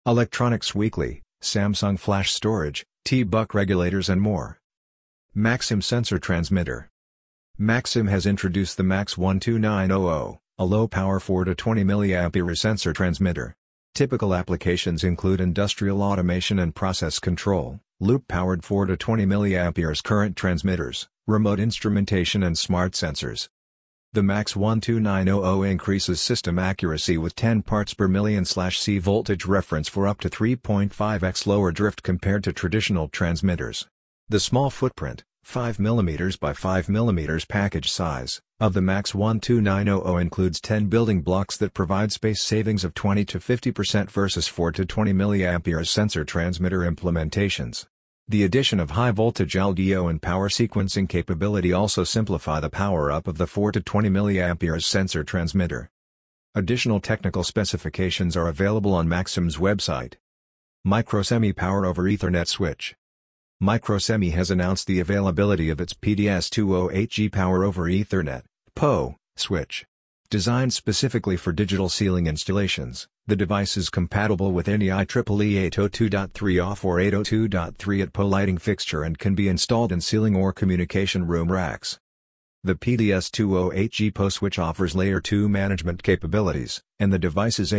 Electronics Weekly, Samsung Flash Storage, T-Buck regulators and more. Maxim sensor transmitter. Maxim has introduced the MAX 12900, a low-power 4 to 20 mA sensor transmitter. Typical applications include industrial automation and process control, loop-powered 4 to 20 mA current transmitters, remote instrumentation and smart sensors. The MAX 12900 increases system accuracy with 10 parts per million/C voltage reference for up to 3.5x lower drift compared to traditional transmitters. The small footprint, 5 mm by 5 mm package size, of the MAX 12900 includes 10 building blocks that provide space savings of 20 to 50% versus 4 to 20 mA sensor transmitter implementations. The addition of high-voltage LDO and power sequencing capability also simplify the power-up of the 4 to 20 mA sensor transmitter. Additional technical specifications are available on Maxim's website. Microsemi Power over Ethernet Switch. Microsemi has announced the availability of its PDS-208G Power over Ethernet (PoE) switch. Designed specifically for digital ceiling installations, the device is compatible with any IEEE 802.3 off or 802.3 at PoE lighting fixture and can be installed in ceiling or communication room racks. The PDS-208G PoE switch offers Layer 2 management capabilities, and the device is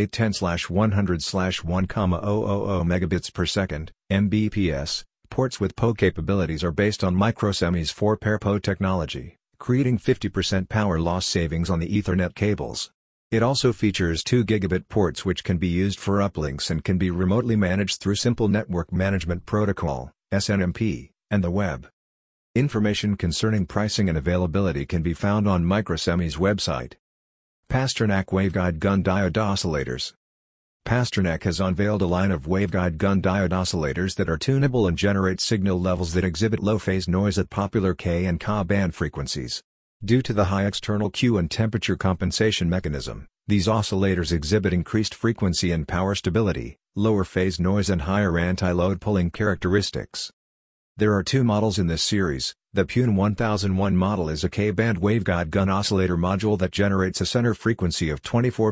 810/100/1,000 megabits per second (Mbps). Ports with PoE capabilities are based on Microsemi's 4-pair PoE technology, creating 50% power loss savings on the Ethernet cables. It also features 2 gigabit ports which can be used for uplinks and can be remotely managed through Simple Network Management Protocol (SNMP) and the web. Information concerning pricing and availability can be found on Microsemi's website. Pasternak Waveguide Gun Diode Oscillators. Pasternak has unveiled a line of waveguide gun diode oscillators that are tunable and generate signal levels that exhibit low phase noise at popular K and Ka band frequencies. Due to the high external Q and temperature compensation mechanism, these oscillators exhibit increased frequency and power stability, lower phase noise and higher anti-load pulling characteristics. There are 2 models in this series. The Pune 1001 model is a K-band waveguide gun oscillator module that generates a center frequency of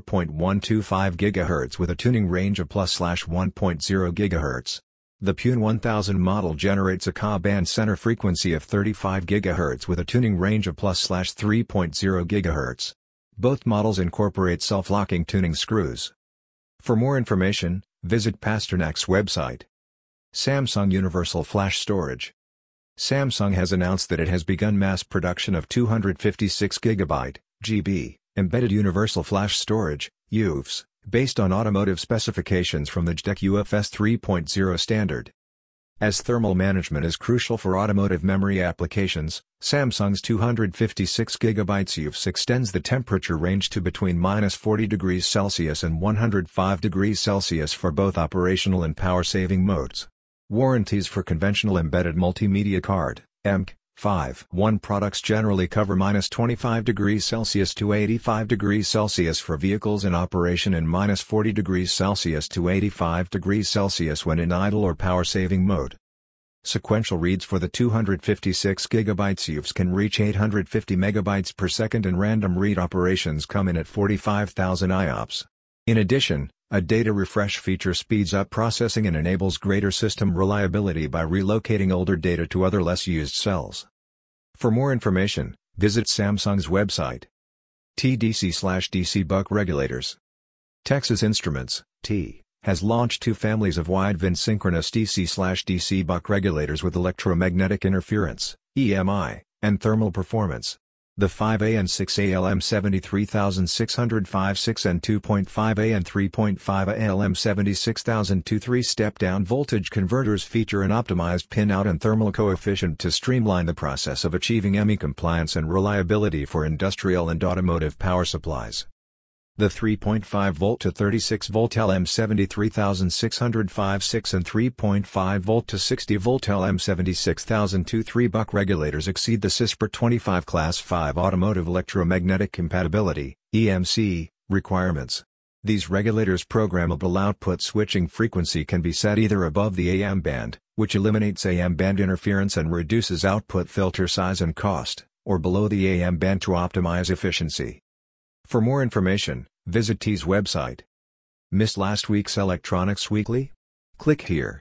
24.125 GHz with a tuning range of +/1.0 GHz. The Pune 1000 model generates a Ka-band center frequency of 35 GHz with a tuning range of +/3.0 GHz. Both models incorporate self-locking tuning screws. For more information, visit Pasternak's website. Samsung Universal Flash Storage. Samsung has announced that it has begun mass production of 256 GB embedded universal flash storage (UFS), based on automotive specifications from the JEDEC UFS 3.0 standard. As thermal management is crucial for automotive memory applications, Samsung's 256 GB UFS extends the temperature range to between -40 degrees Celsius and 105 degrees Celsius for both operational and power-saving modes. Warranties for conventional embedded multimedia card (EMC) 5.1 products generally cover -25 degrees Celsius to 85 degrees Celsius for vehicles in operation and -40 degrees Celsius to 85 degrees Celsius when in idle or power-saving mode. Sequential reads for the 256 GB UFS can reach 850 MB per second and random read operations come in at 45,000 IOPS. In addition, a data refresh feature speeds up processing and enables greater system reliability by relocating older data to other less used cells. For more information, visit Samsung's website. TDC/DC Buck Regulators. Texas Instruments, T, has launched 2 families of wide-band synchronous DC/DC Buck regulators with electromagnetic interference, EMI, and thermal performance. The 5A and 6A LM73605/6 and 2.5A and 3.5A LM76002 3-step-down voltage converters feature an optimized pin-out and thermal coefficient to streamline the process of achieving EMI compliance and reliability for industrial and automotive power supplies. The 3.5V to 36V LM73605/6 and 3.5V to 60V LM76002 3-buck regulators exceed the CISPR 25 Class 5 Automotive Electromagnetic Compatibility (EMC) requirements. These regulators' programmable output switching frequency can be set either above the AM band, which eliminates AM band interference and reduces output filter size and cost, or below the AM band to optimize efficiency. For more information, visit T's website. Missed last week's Electronics Weekly? Click here.